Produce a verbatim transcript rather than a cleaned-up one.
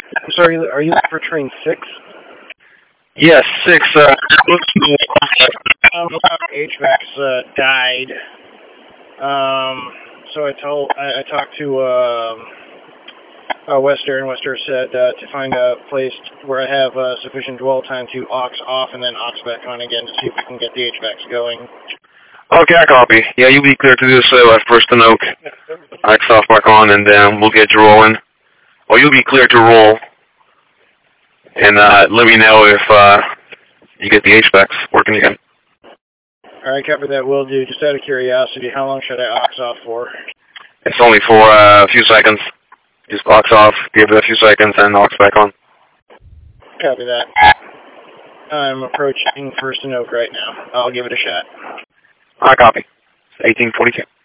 I'm sorry, are you looking for train six? Yes, six. Uh, looks Um, H V A C's uh, died. Um, so I told, I, I talked to um, uh, Wester, and Wester said uh, to find a place where I have uh, sufficient dwell time to aux off and then aux back on again to see if we can get the H V A Cs going. Okay, I copy. Yeah, you'll be clear to do so at First and Oak. Aux off back on, and um, we'll get you rolling. Or you'll be clear to roll. And uh, let me know if uh, you get the H V A Cs working again. All right, copy that. Will do. Just out of curiosity, how long should I aux off for? It's only for uh, a few seconds. Just aux off, give it a few seconds, and aux back on. Copy that. I'm approaching First and Oak right now. I'll give it a shot. I copy. eighteen forty-two.